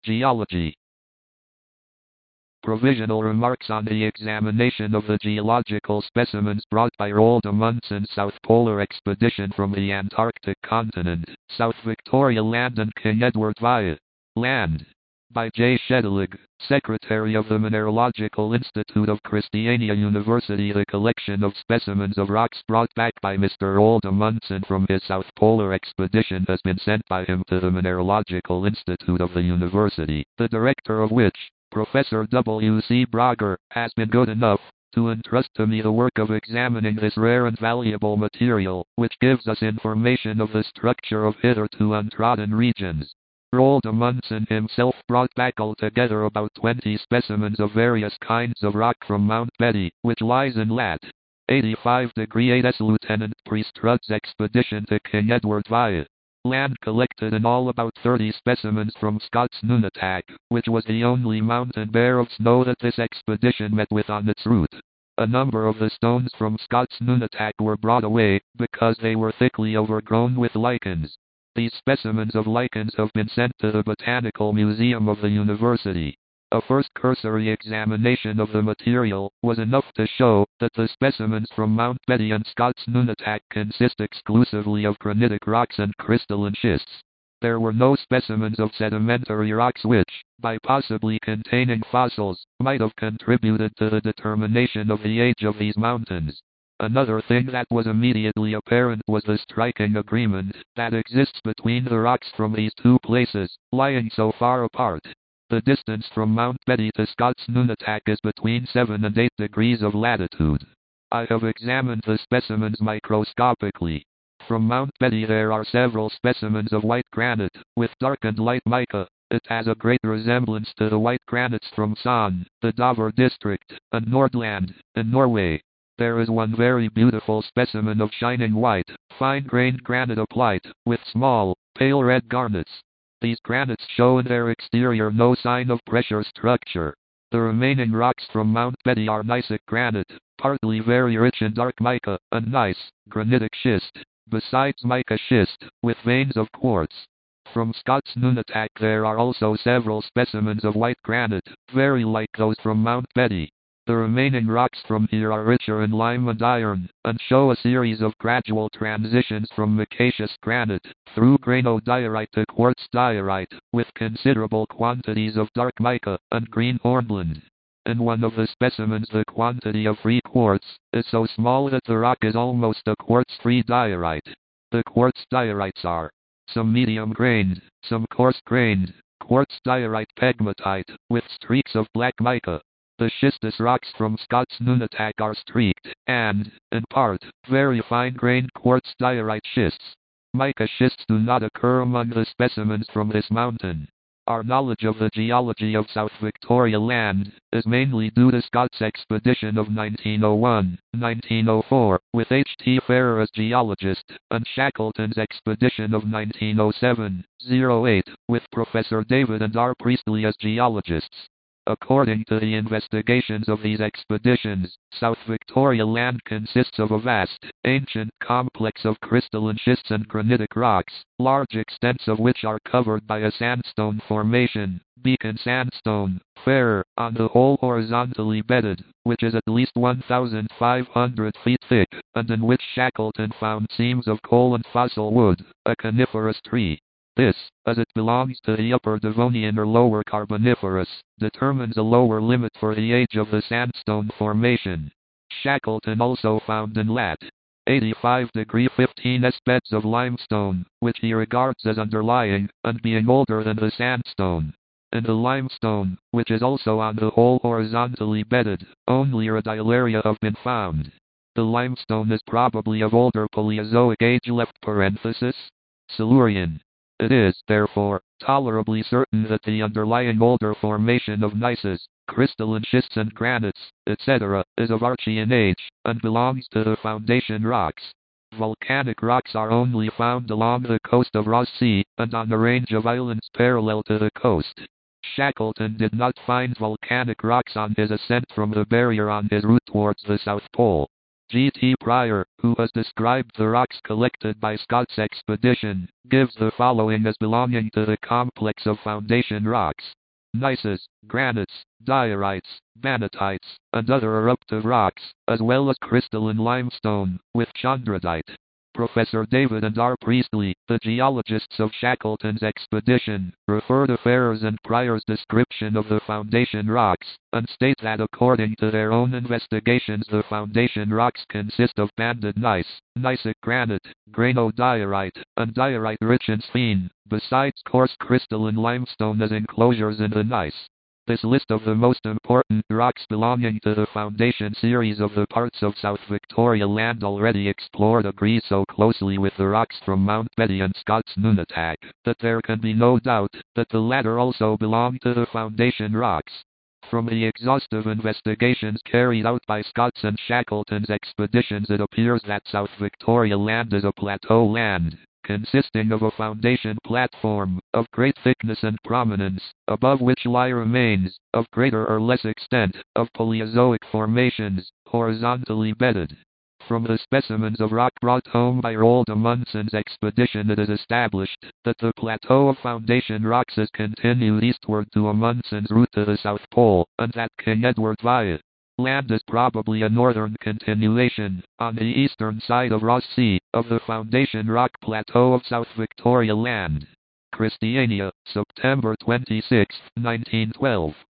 Geology. Provisional remarks on the examination of the geological specimens brought by Roald Amundson's South Polar Expedition from the Antarctic continent, South Victoria Land and King Edward via land. By J. Shedelig, Secretary of the Mineralogical Institute of Christiania University. The collection of specimens of rocks brought back by Mr. Roald Amundsen from his South Polar Expedition has been sent by him to the Mineralogical Institute of the University, the director of which, Professor W. C. Brogger, has been good enough to entrust to me the work of examining this rare and valuable material, which gives us information of the structure of hitherto untrodden regions. Roald Amundsen himself brought back altogether about 20 specimens of various kinds of rock from Mount Betty, which lies in lat. 85°8's Lieutenant Prestrud's expedition to King Edward via land collected in all about 30 specimens from Scott's Nunatak, which was the only mountain bare of snow that this expedition met with on its route. A number of the stones from Scott's Nunatak were brought away, because they were thickly overgrown with lichens. These specimens of lichens have been sent to the Botanical Museum of the University. A first cursory examination of the material was enough to show that the specimens from Mount Betty and Scott's Nunatak consist exclusively of granitic rocks and crystalline schists. There were no specimens of sedimentary rocks which, by possibly containing fossils, might have contributed to the determination of the age of these mountains. Another thing that was immediately apparent was the striking agreement that exists between the rocks from these two places, lying so far apart. The distance from Mount Betty to Scott's Nunatak is between 7 and 8 degrees of latitude. I have examined the specimens microscopically. From Mount Betty there are several specimens of white granite, with dark and light mica. It has a great resemblance to the white granites from Sogn, the Dover district, and Nordland, in Norway. There is one very beautiful specimen of shining white, fine-grained granite aplite, with small, pale red garnets. These granites show in their exterior no sign of pressure structure. The remaining rocks from Mount Betty are gneissic granite, partly very rich in dark mica, and gneiss, granitic schist, besides mica schist, with veins of quartz. From Scott's Nunatak there are also several specimens of white granite, very like those from Mount Betty. The remaining rocks from here are richer in lime and iron, and show a series of gradual transitions from micaceous granite, through granodiorite to quartz diorite, with considerable quantities of dark mica, and green hornblende. In one of the specimens the quantity of free quartz is so small that the rock is almost a quartz-free diorite. The quartz diorites are some medium-grained, some coarse-grained, quartz diorite pegmatite, with streaks of black mica. The schistous rocks from Scott's Nunatak are streaked, and, in part, very fine-grained quartz diorite schists. Mica schists do not occur among the specimens from this mountain. Our knowledge of the geology of South Victoria Land is mainly due to Scott's expedition of 1901-1904, with H.T. Ferrer as geologist, and Shackleton's expedition of 1907-08, with Professor David and R. Priestley as geologists. According to the investigations of these expeditions, South Victoria Land consists of a vast, ancient complex of crystalline schists and granitic rocks, large extents of which are covered by a sandstone formation, Beacon Sandstone, Ferrer, on the whole horizontally bedded, which is at least 1,500 feet thick, and in which Shackleton found seams of coal and fossil wood, a coniferous tree. This, as it belongs to the Upper Devonian or Lower Carboniferous, determines a lower limit for the age of the sandstone formation. Shackleton also found in lat. 85°15's beds of limestone, which he regards as underlying, and being older than the sandstone. In the limestone, which is also on the whole horizontally bedded, only radiolaria have been found. The limestone is probably of older Paleozoic age left parenthesis, Silurian. It is, therefore, tolerably certain that the underlying older formation of gneisses, crystalline schists and granites, etc., is of Archean age, and belongs to the foundation rocks. Volcanic rocks are only found along the coast of Ross Sea, and on a range of islands parallel to the coast. Shackleton did not find volcanic rocks on his ascent from the barrier on his route towards the South Pole. G.T. Pryor, who has described the rocks collected by Scott's expedition, gives the following as belonging to the complex of foundation rocks: gneisses, granites, diorites, vanatites, and other eruptive rocks, as well as crystalline limestone, with chondrodite. Professor David and R. Priestley, the geologists of Shackleton's expedition, refer to Ferrer's and Pryor's description of the foundation rocks, and state that according to their own investigations the foundation rocks consist of banded gneiss, gneissic granite, granodiorite, and diorite rich in sphene, besides coarse crystalline limestone as enclosures in the gneiss. This list of the most important rocks belonging to the foundation series of the parts of South Victoria Land already explored agrees so closely with the rocks from Mount Betty and Scott's Nunatak that there can be no doubt that the latter also belong to the foundation rocks. From the exhaustive investigations carried out by Scott's and Shackleton's expeditions, it appears that South Victoria Land is a plateau land, consisting of a foundation platform, of great thickness and prominence, above which lie remains, of greater or less extent, of Paleozoic formations, horizontally bedded. From the specimens of rock brought home by Roald Amundson's expedition, it is established that the plateau of foundation rocks has continued eastward to Amundson's route to the South Pole, and that King Edward Land is probably a northern continuation, on the eastern side of Ross Sea, of the foundation rock plateau of South Victoria Land. Christiania, September 26, 1912.